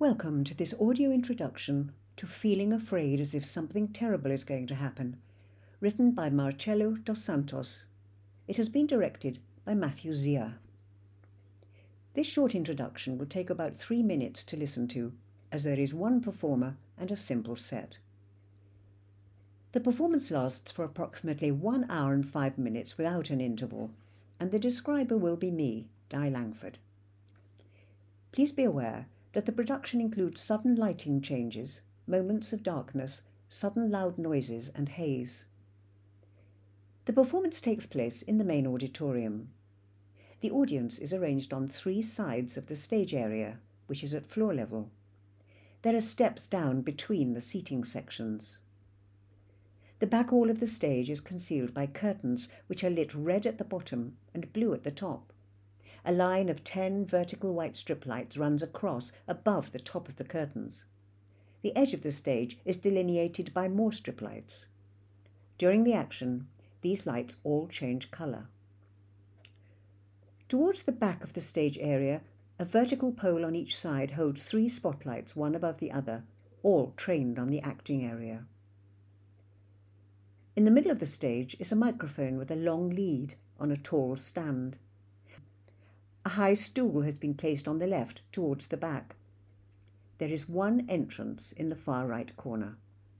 Welcome to this audio introduction to Feeling Afraid as if something terrible is going to happen, written by Marcelo dos Santos. It has been directed by Matthew Zia. This short introduction will take about 3 minutes to listen to, as there is one performer and a simple set. The performance lasts for approximately 1 hour and 5 minutes without an interval, and the describer will be me, Di Langford. Please be aware that the production includes sudden lighting changes, moments of darkness, sudden loud noises and haze. The performance takes place in the main auditorium. The audience is arranged on 3 sides of the stage area, which is at floor level. There are steps down between the seating sections. The back wall of the stage is concealed by curtains which are lit red at the bottom and blue at the top. A line of 10 vertical white strip lights runs across above the top of the curtains. The edge of the stage is delineated by more strip lights. During the action, these lights all change colour. Towards the back of the stage area, a vertical pole on each side holds 3 spotlights, one above the other, all trained on the acting area. In the middle of the stage is a microphone with a long lead on a tall stand. A high stool has been placed on the left towards the back. There is one entrance in the far right corner.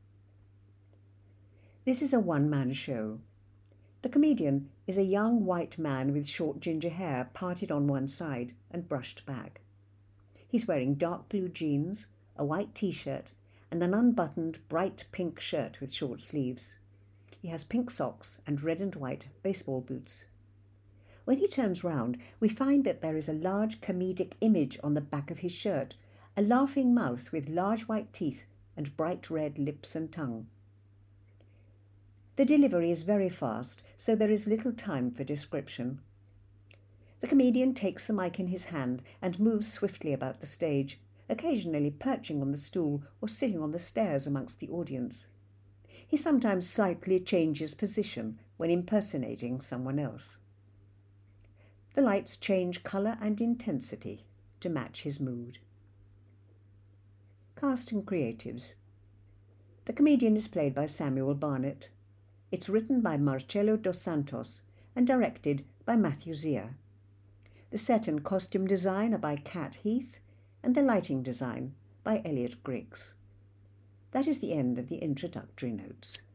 This is a one-man show. The comedian is a young white man with short ginger hair parted on one side and brushed back. He's wearing dark blue jeans, a white t-shirt, and an unbuttoned bright pink shirt with short sleeves. He has pink socks and red and white baseball boots. When he turns round, we find that there is a large comedic image on the back of his shirt, a laughing mouth with large white teeth and bright red lips and tongue. The delivery is very fast, so there is little time for description. The comedian takes the mic in his hand and moves swiftly about the stage, occasionally perching on the stool or sitting on the stairs amongst the audience. He sometimes slightly changes position when impersonating someone else. The lights change colour and intensity to match his mood. Cast and creatives. The comedian is played by Samuel Barnett. It's written by Marcelo dos Santos and directed by Matthew Zia. The set and costume design are by Kat Heath and the lighting design by Elliot Griggs. That is the end of the introductory notes.